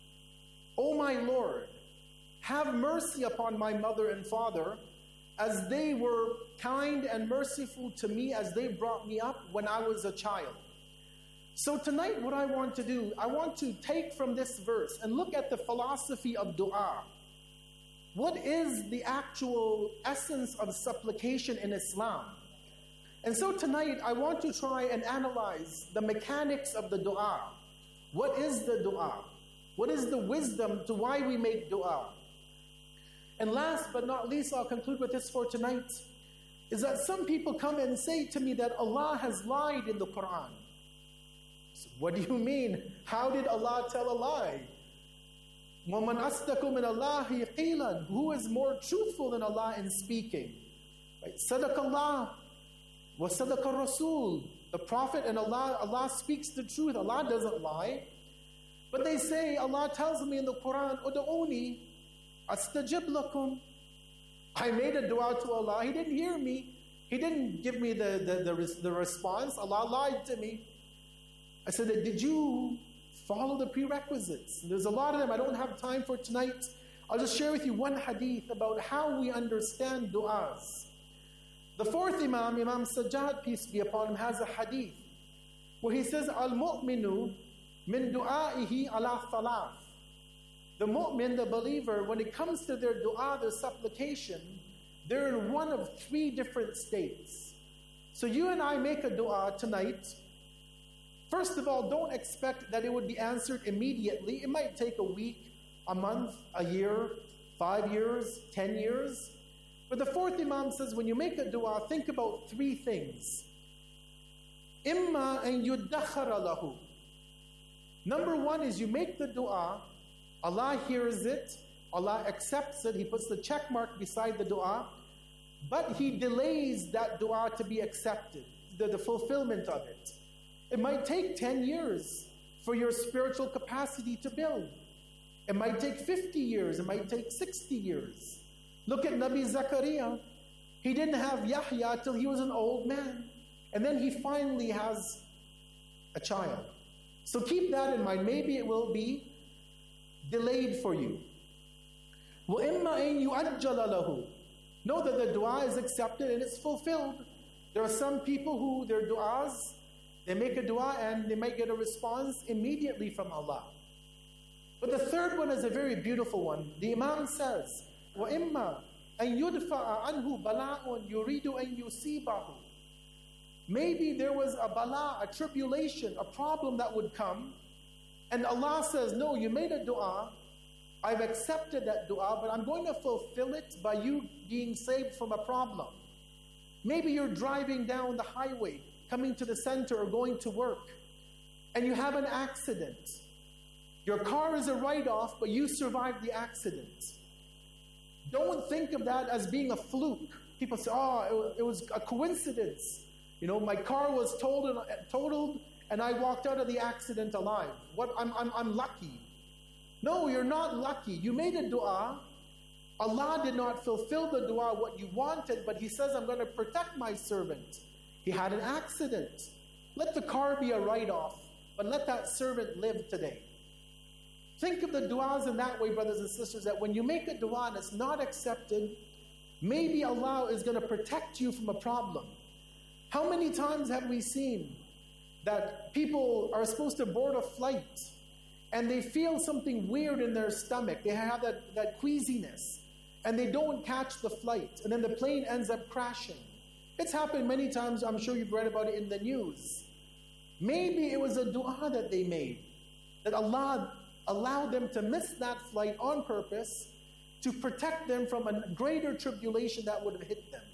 O my Lord, have mercy upon my mother and father, as they were kind and merciful to me as they brought me up when I was a child. So tonight what I want to do, I want to take from this verse and look at the philosophy of dua. What is the actual essence of supplication in Islam? And so tonight I want to try and analyze the mechanics of the dua. What is the dua? What is the wisdom to why we make dua? And last but not least, I'll conclude with this for tonight, is that some people come and say to me that Allah has lied in the Quran. So what do you mean? How did Allah tell a lie? وَمَنْ أَصْدَقُ مِنَ اللَّهِ قِيلًا. Who is more truthful than Allah in speaking? Right? صَدَقَ اللَّهِ وَصَدَقَ الرَّسُولُ. The Prophet and Allah, Allah speaks the truth. Allah doesn't lie. But they say, Allah tells me in the Quran, Udu'uni astajib lakum. I made a dua to Allah. He didn't hear me. He didn't give me the, the, the, the response. Allah lied to me. I said, did you follow the prerequisites? There's a lot of them I don't have time for tonight. I'll just share with you one hadith about how we understand du'as. The fourth Imam, Imam Sajjad, peace be upon him, has a hadith where he says, Al-mu'minu min du'a'ihi ala thalath. The mu'min, the believer, when it comes to their dua, their supplication, they're in one of three different states. So you and I make a dua tonight. First of all, don't expect that it would be answered immediately. It might take a week, a month, a year, five years, ten years. But the fourth Imam says, when you make a dua, think about three things. Imma an yuddakhara lahu. Number one is you make the dua, Allah hears it, Allah accepts it, He puts the check mark beside the dua, but He delays that dua to be accepted, the, the fulfillment of it. It might take ten years for your spiritual capacity to build. It might take fifty years, it might take sixty years. Look at Nabi Zakaria. He didn't have Yahya till he was an old man. And then he finally has a child. So keep that in mind. Maybe it will be delayed for you. وَإِمَّا إِن يُؤَجَّلَ لَهُ. Know that the dua is accepted and it's fulfilled. There are some people who their duas, They make a dua and they might get a response immediately from Allah. But the third one is a very beautiful one. The Imam says, وَإِمَّا أَن يُدْفَعَ عَنْهُ بَلَاءٌ يُرِيدُ أَن يُصِيبَهُ. Maybe there was a bala, a tribulation, a problem that would come, and Allah says, no, you made a dua, I've accepted that dua, but I'm going to fulfill it by you being saved from a problem. Maybe you're driving down the highway, coming to the center or going to work, and you have an accident. Your car is a write-off, but you survived the accident. Don't think of that as being a fluke. People say, oh, it was a coincidence. You know, my car was totaled, totaled and I walked out of the accident alive. What? I'm, I'm, I'm lucky. No, you're not lucky. You made a dua. Allah did not fulfill the dua what you wanted, but He says, I'm going to protect my servant. He had an accident. Let the car be a write-off, but let that servant live today. Think of the du'as in that way, brothers and sisters, that when you make a dua and it's not accepted, maybe Allah is going to protect you from a problem. How many times have we seen that people are supposed to board a flight and they feel something weird in their stomach, they have that, that queasiness, and they don't catch the flight, and then the plane ends up crashing? It's happened many times. I'm sure you've read about it in the news. Maybe it was a dua that they made, that Allah allowed them to miss that flight on purpose to protect them from a greater tribulation that would have hit them.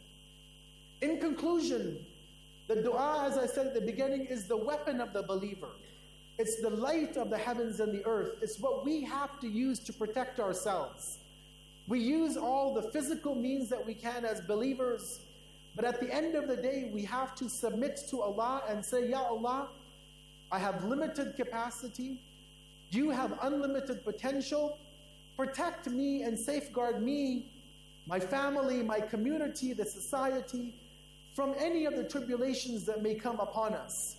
In conclusion, the dua, as I said at the beginning, is the weapon of the believer. It's the light of the heavens and the earth. It's what we have to use to protect ourselves. We use all the physical means that we can as believers, but at the end of the day, we have to submit to Allah and say, Ya Allah, I have limited capacity. You have unlimited potential. Protect me and safeguard me, my family, my community, the society, from any of the tribulations that may come upon us.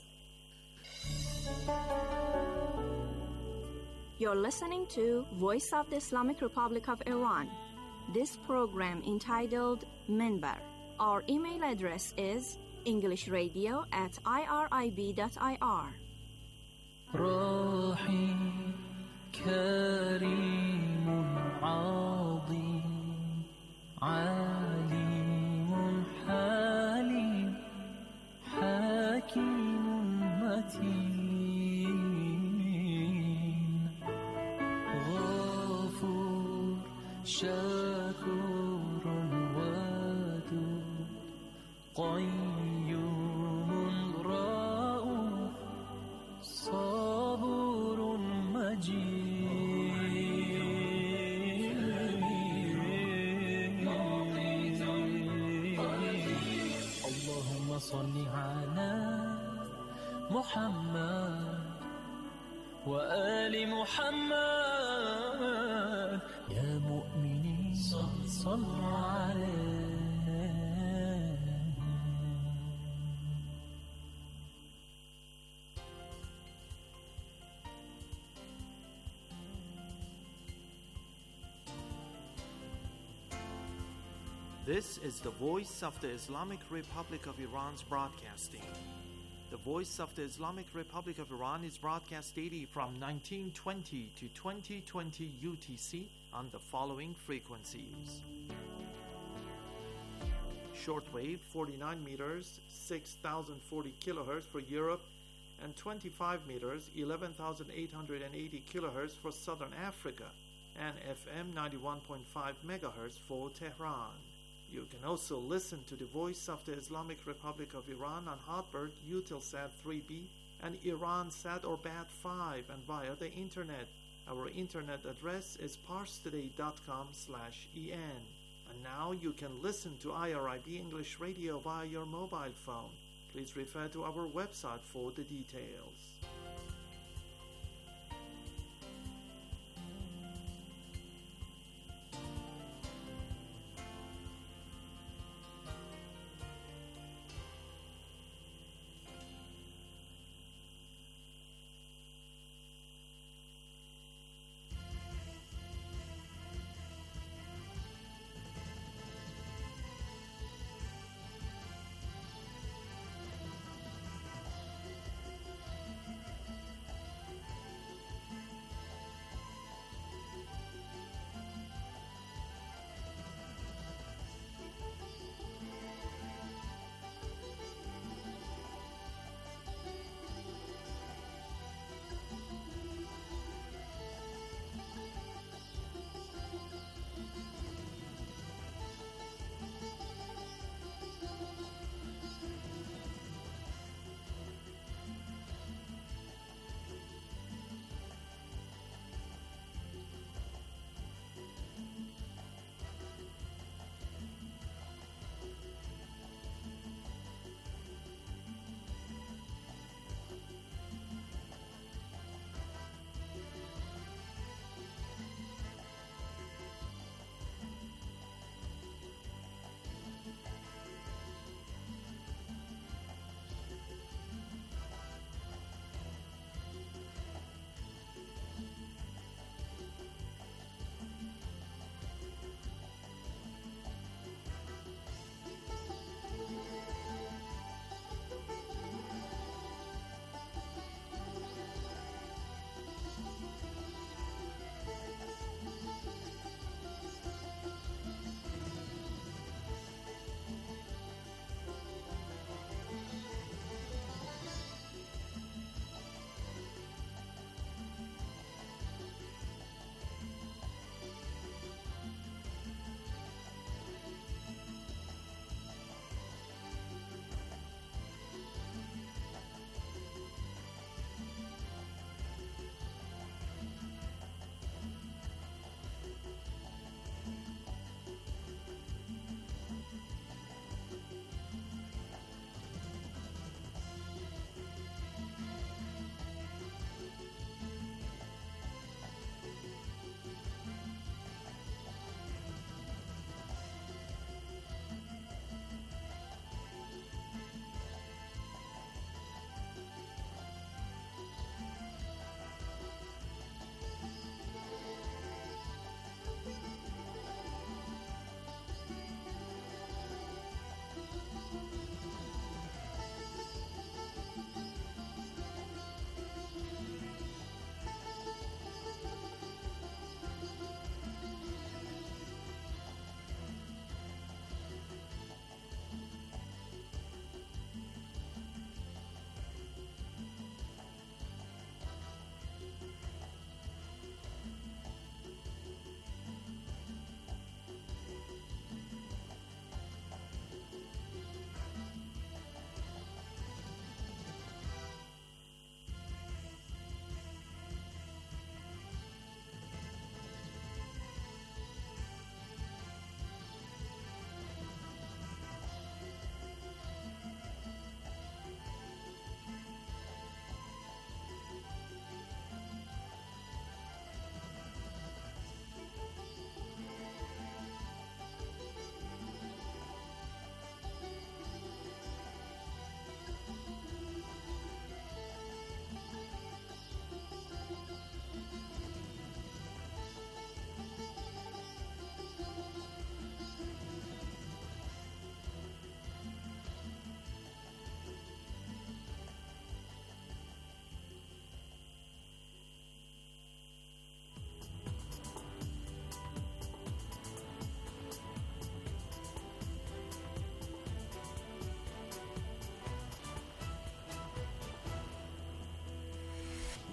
You're listening to Voice of the Islamic Republic of Iran. This program entitled Minbar. Our email address is englishradio at irib dot I R.
راحي كريم عظيم عليم حليم حكيم متين غفور شكور ودود قيوم رؤوف صبور مجيد اللهم صل على محمد وآل محمد يا مؤمنين صلوا عليه.
This is the Voice of the Islamic Republic of Iran's broadcasting. The Voice of the Islamic Republic of Iran is broadcast daily from nineteen twenty to twenty twenty U T C on the following frequencies. Shortwave forty-nine meters, six thousand forty kilohertz for Europe, and twenty-five meters, eleven thousand eight hundred eighty kilohertz for Southern Africa, and F M ninety-one point five megahertz for Tehran. You can also listen to the Voice of the Islamic Republic of Iran on Hotbird, Eutelsat three B, and Iransat or B A T five, and via the internet. Our internet address is parstoday dot com slash en. And now you can listen to I R I B English Radio via your mobile phone. Please refer to our website for the details.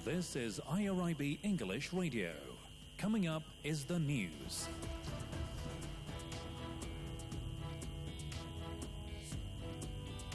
This is I R I B English Radio. Coming up is the news.